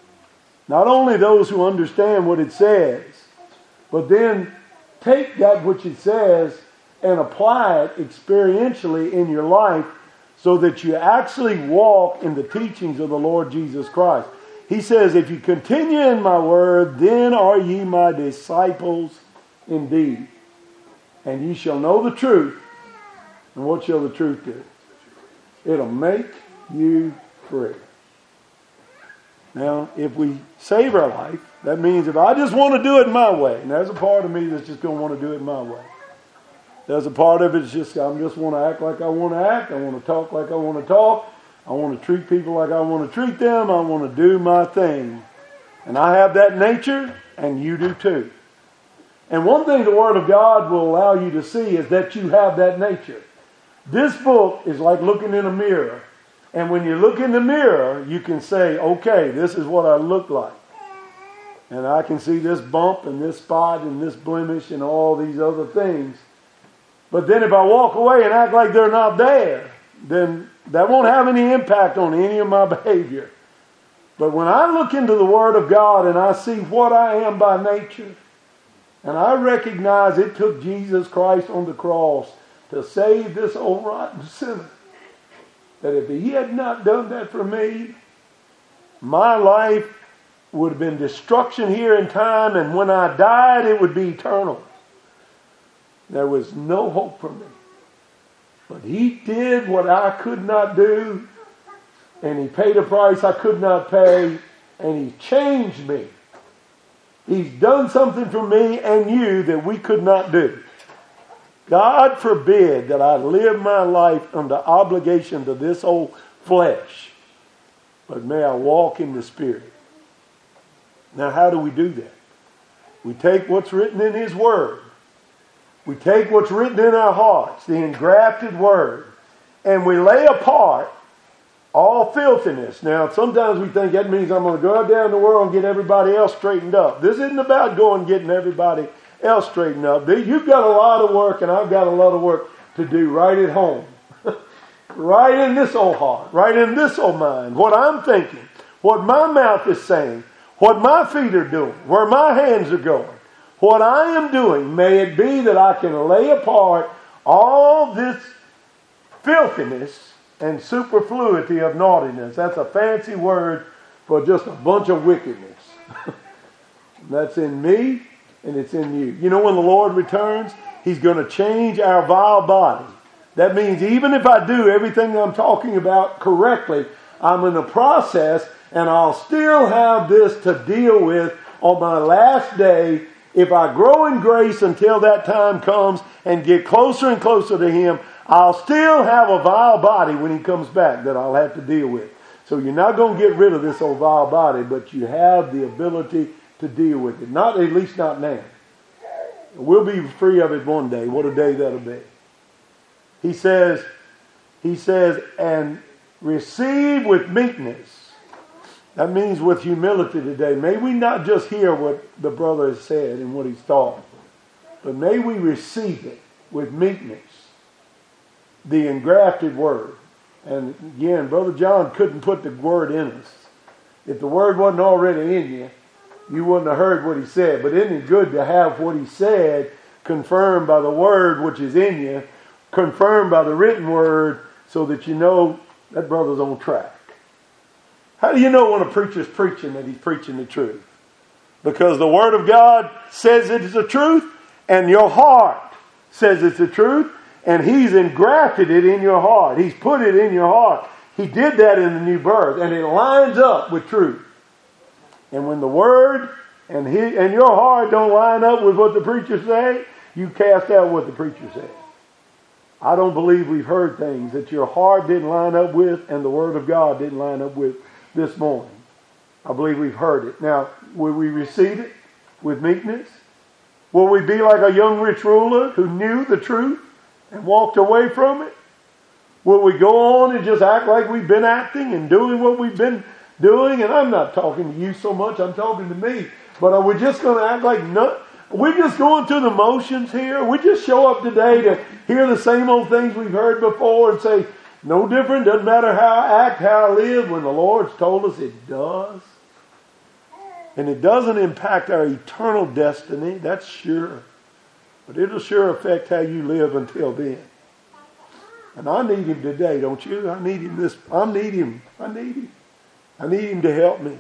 Not only those who understand what it says, but then take that which it says and apply it experientially in your life so that you actually walk in the teachings of the Lord Jesus Christ. He says, if you continue in my word, then are ye my disciples indeed. And ye shall know the truth. And what shall the truth do? It'll make you free. Now, if we save our life, that means if I just want to do it my way, and there's a part of me that's just going to want to do it my way. There's a part of it that's just, I just want to act like I want to act. I want to talk like I want to talk. I want to treat people like I want to treat them. I want to do my thing. And I have that nature, and you do too. And one thing the Word of God will allow you to see is that you have that nature. This book is like looking in a mirror. And when you look in the mirror, you can say, okay, this is what I look like. And I can see this bump and this spot and this blemish and all these other things. But then if I walk away and act like they're not there, then that won't have any impact on any of my behavior. But when I look into the Word of God and I see what I am by nature, and I recognize it took Jesus Christ on the cross to save this old rotten sinner, that if He had not done that for me, my life would have been destruction here in time, and when I died, it would be eternal. There was no hope for me. But He did what I could not do, and He paid a price I could not pay, and He changed me. He's done something for me and you that we could not do. God forbid that I live my life under obligation to this old flesh, but may I walk in the Spirit. Now, how do we do that? We take what's written in His Word. We take what's written in our hearts, the engrafted Word, and we lay apart all filthiness. Now, sometimes we think that means I'm going to go out there in the world and get everybody else straightened up. This isn't about going and getting everybody else straightened up. You've got a lot of work, and I've got a lot of work to do right at home. Right in this old heart, right in this old mind. What I'm thinking, what my mouth is saying, what my feet are doing, where my hands are going, what I am doing, may it be that I can lay apart all this filthiness and superfluity of naughtiness. That's a fancy word for just a bunch of wickedness. That's in me and it's in you. You know, when the Lord returns, He's going to change our vile body. That means even if I do everything I'm talking about correctly, I'm in the process and I'll still have this to deal with on my last day. If I grow in grace until that time comes and get closer and closer to Him, I'll still have a vile body when he comes back that I'll have to deal with. So you're not going to get rid of this old vile body, but you have the ability to deal with it. Not, at least not now. We'll be free of it one day. What a day that'll be. He says, he says, and receive with meekness. That means with humility today. May we not just hear what the brother has said and what he's taught, but may we receive it with meekness. The engrafted word. And again, Brother John couldn't put the word in us. If the word wasn't already in you, you wouldn't have heard what he said. But isn't it good to have what he said confirmed by the word which is in you, confirmed by the written word, so that you know that brother's on track? How do you know when a preacher's preaching that he's preaching the truth? Because the word of God says it is the truth, and your heart says it's the truth, and he's engrafted it in your heart. He's put it in your heart. He did that in the new birth, and it lines up with truth. And when the word and he and your heart don't line up with what the preacher say, you cast out what the preacher said. I don't believe we've heard things that your heart didn't line up with and the word of God didn't line up with this morning. I believe we've heard it. Now, will we receive it with meekness? Will we be like a young rich ruler who knew the truth and walked away from it? Will we go on and just act like we've been acting and doing what we've been doing? And I'm not talking to you so much, I'm talking to me. But are we just going to act like no? We're just going through the motions here. We just show up today to hear the same old things we've heard before and say, no different, doesn't matter how I act, how I live, when the Lord's told us it does. And it doesn't impact our eternal destiny, that's sure. But it'll sure affect how you live until then. And I need him today, don't you? I need him this. I need him. I need him. I need him to help me.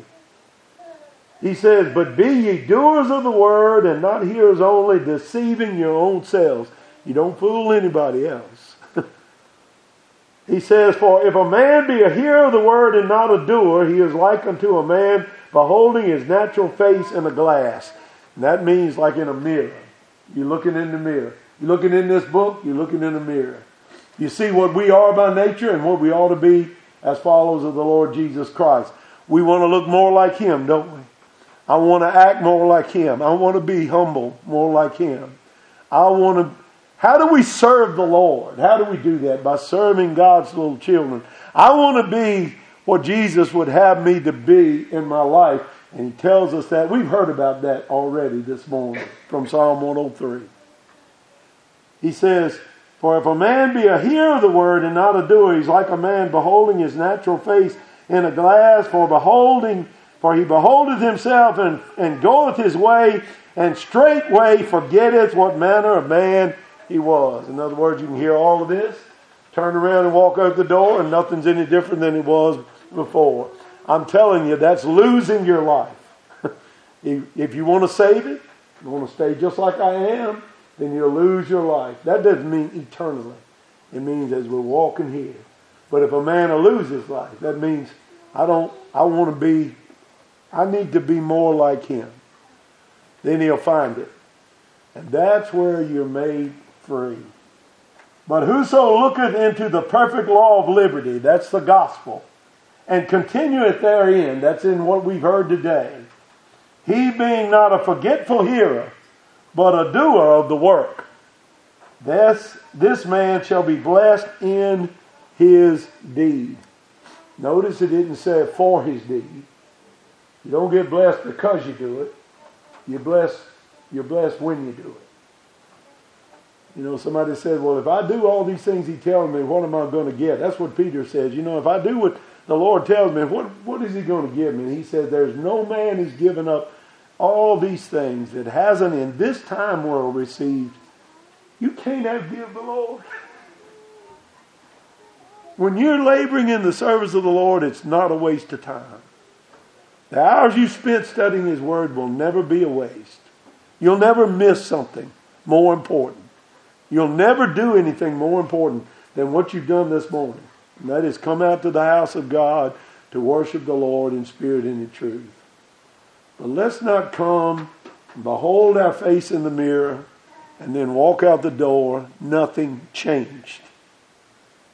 He says, but be ye doers of the word and not hearers only, deceiving your own selves. You don't fool anybody else. He says, for if a man be a hearer of the word and not a doer, he is like unto a man beholding his natural face in a glass. And that means like in a mirror. You're looking in the mirror. You're looking in this book, you're looking in the mirror. You see what we are by nature and what we ought to be as followers of the Lord Jesus Christ. We want to look more like him, don't we? I want to act more like him. I want to be humble more like him. I want to... How do we serve the Lord? How do we do that? By serving God's little children. I want to be what Jesus would have me to be in my life. And he tells us that. We've heard about that already this morning from Psalm one oh three. He says, for if a man be a hearer of the word and not a doer, he's like a man beholding his natural face in a glass. For beholding, for he beholdeth himself and, and goeth his way, and straightway forgetteth what manner of man he was. In other words, you can hear all of this, turn around and walk out the door, and nothing's any different than it was before. I'm telling you, that's losing your life. if, if you want to save it, you want to stay just like I am, then you'll lose your life. That doesn't mean eternally. It means as we're walking here. But if a man will lose his life, that means I don't, I want to be, I need to be more like him. Then he'll find it. And that's where you're made free. But whoso looketh into the perfect law of liberty, that's the gospel, and continueth therein, that's in what we've heard today, he being not a forgetful hearer, but a doer of the work, this, this man shall be blessed in his deed. Notice it didn't say for his deed. You don't get blessed because you do it. You're blessed, you're blessed when you do it. You know, somebody said, well, if I do all these things he tells me, what am I going to get? That's what Peter says. You know, if I do what the Lord tells me, what, what is he going to give me? And he said, there's no man who's given up all these things that hasn't in this time world received. You can't outgive the Lord. When you're laboring in the service of the Lord, it's not a waste of time. The hours you spent studying his word will never be a waste. You'll never miss something more important. You'll never do anything more important than what you've done this morning. And that is come out to the house of God to worship the Lord in spirit and in truth. But let's not come and behold our face in the mirror and then walk out the door, nothing changed.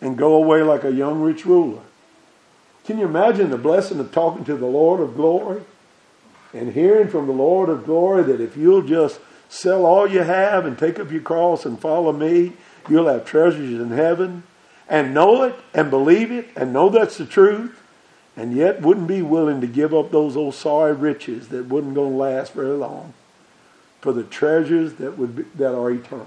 and go away like a young rich ruler. Can you imagine the blessing of talking to the Lord of glory and hearing from the Lord of glory that if you'll just sell all you have and take up your cross and follow me, you'll have treasures in heaven, and know it and believe it and know that's the truth, and yet wouldn't be willing to give up those old sorry riches that wasn't going to last very long for the treasures that would be, that are eternal.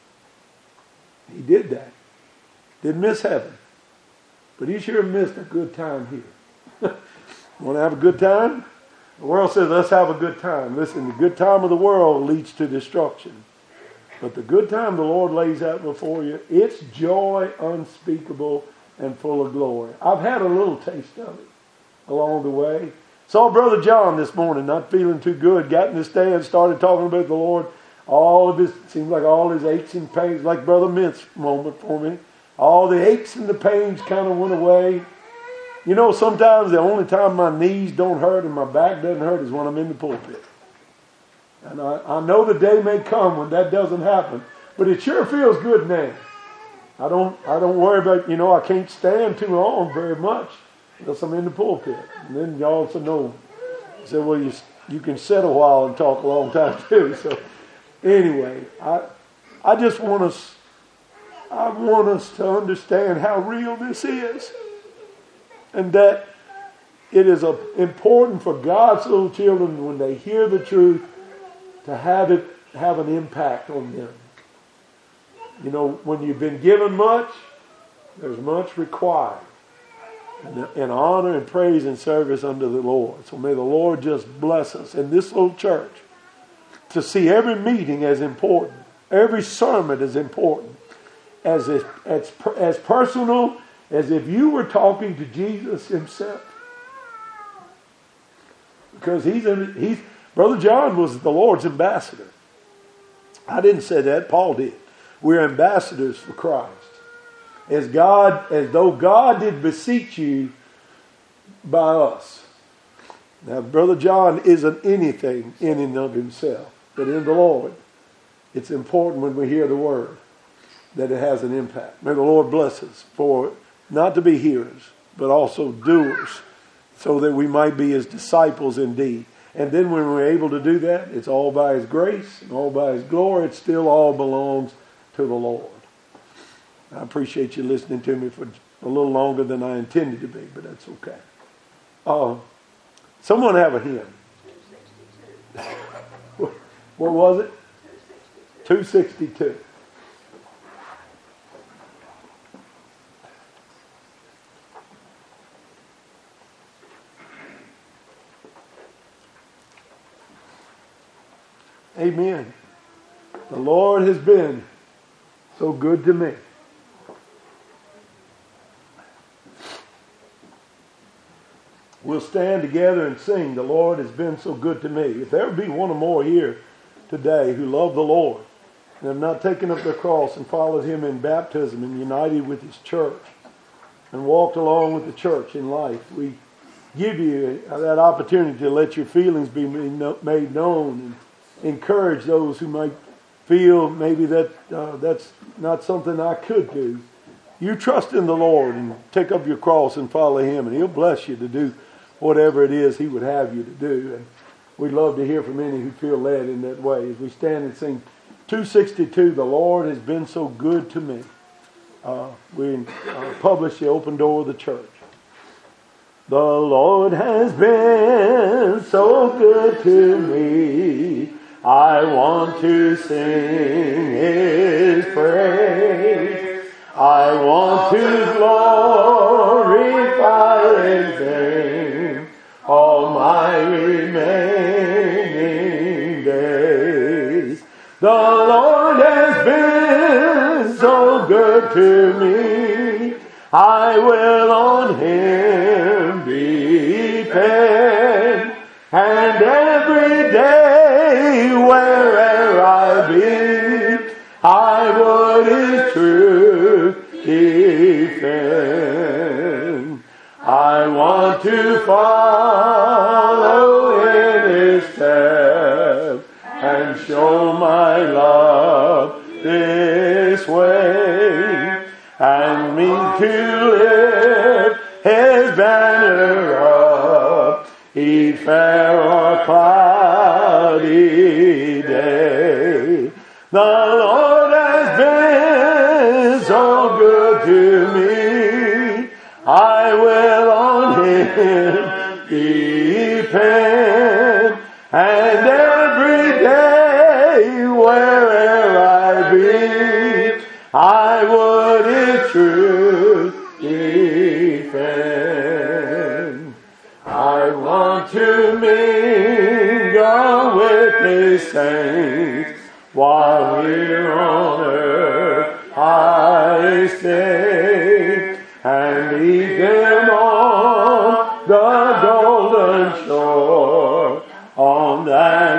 He did that. Didn't miss heaven. But he sure missed a good time here. Want to have a good time? The world says, let's have a good time. Listen, the good time of the world leads to destruction. But the good time the Lord lays out before you, it's joy unspeakable and full of glory. I've had a little taste of it along the way. Saw Brother John this morning, not feeling too good. Got in the stand, started talking about the Lord. All of his, seemed like all his aches and pains, like Brother Mint's moment for me. All the aches and the pains kind of went away. You know, sometimes the only time my knees don't hurt and my back doesn't hurt is when I'm in the pulpit. And I, I know the day may come when that doesn't happen, but it sure feels good now. I don't I don't worry about, you know, I can't stand too long very much unless I'm in the pulpit. And then you also know, you say, well, you, you can sit a while and talk a long time too. So anyway, I I just want us, I want us to understand how real this is. And that it is a, important for God's little children when they hear the truth to have it have an impact on them. You know, when you've been given much, there's much required in, in honor and praise and service unto the Lord. So may the Lord just bless us in this little church to see every meeting as important, every sermon as important, as if, as as personal as if you were talking to Jesus himself. Because he's in, he's Brother John was the Lord's ambassador. I didn't say that, Paul did. We're ambassadors for Christ. As God, as though God did beseech you by us. Now, Brother John isn't anything in and of himself, but in the Lord, it's important when we hear the word that it has an impact. May the Lord bless us for not to be hearers, but also doers, so that we might be his disciples indeed. And then when we're able to do that, it's all by his grace and all by his glory. It still all belongs to the Lord. I appreciate you listening to me for a little longer than I intended to be, but that's okay. Uh, someone have a hymn. What was it? two sixty-two. Amen. The Lord has been so good to me. We'll stand together and sing, the Lord has been so good to me. If there be one or more here today who love the Lord and have not taken up their cross and followed him in baptism and united with his church and walked along with the church in life, we give you that opportunity to let your feelings be made known and encourage those who might feel maybe that uh, that's not something I could do. You trust in the Lord and take up your cross and follow him, and he'll bless you to do whatever it is he would have you to do. And we'd love to hear from any who feel led in that way. As we stand and sing two sixty-two, The Lord has been so good to me. Uh, we uh, publish the open door of the church. The Lord has been so good to me. I want to sing his praise. I want to glorify his name all my remaining days. The Lord has been so good to me. I will on him depend, and every day where'er I be, I would his truth defend. I want to follow in his steps and show my love this way. and mean to lift his banner up each fair or cloudy day. The Lord has been so good to me, I will on him depend, and every day wherever I be, I would in truth defend. I want to mingle with his saints while here on earth I stay, and lead them on the golden shore on that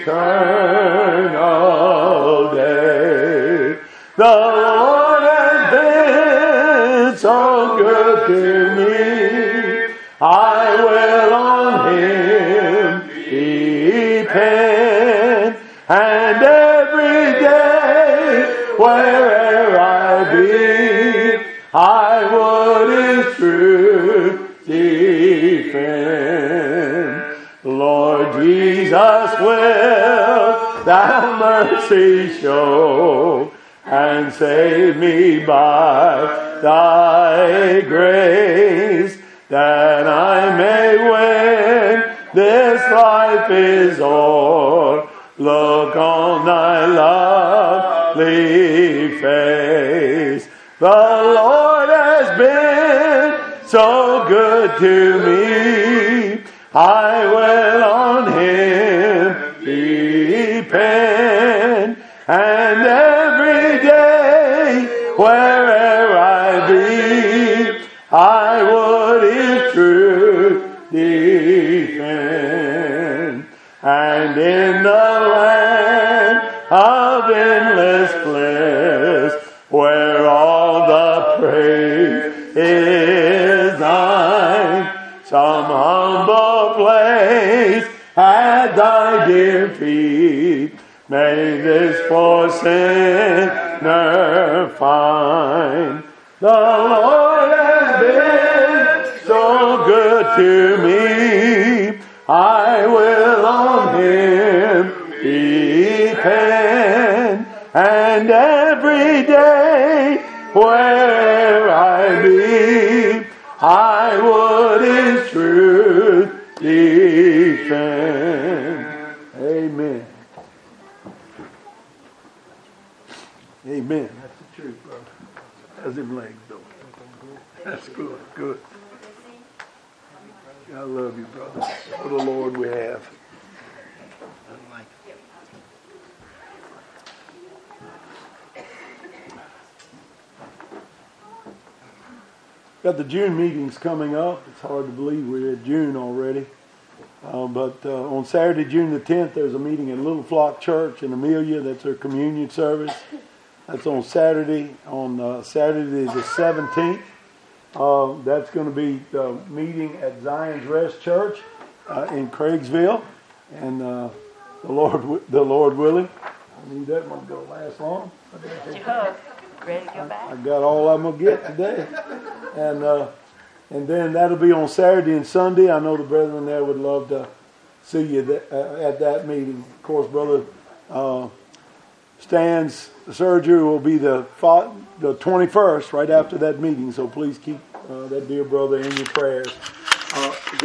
eternal day. The Lord has been so good to me, I will on him depend, and every day wherever I be, I would in truth defend. Lord Jesus, will thou mercy show, and save me by thy grace, that I may, when this life is o'er, look on thy lovely face. The Lord has been so good to me, I will on him depend, and every day wherever I be, I would in truth defend. And in the land of endless bliss, where all the praise is thine, some humble place at thy dear feet, may this poor sinner find. The Lord has been so good to me, I will on him depend, and every day where I be, I would in truth defend. Amen. Amen. That's the truth, brother. How's them legs though? That's good. Good. I love you, brother. For the Lord we have. Got the June meetings coming up. It's hard to believe we're at June already. Uh, but uh, on Saturday, June the tenth, there's a meeting in Little Flock Church in Amelia. That's their communion service. That's on Saturday. On uh, Saturday the seventeenth, uh, that's going to be the meeting at Zion's Rest Church uh, in Craigsville, and uh, the Lord, the Lord willing. I need that one to last long. Did you hug? Ready to go back? I got all I'm gonna get today, and uh, and then that'll be on Saturday and Sunday. I know the brethren there would love to see you th- uh, at that meeting. Of course, brother uh, Stan's surgery will be the the twenty-first, right after that meeting. So please keep uh, that dear brother in your prayers. Uh,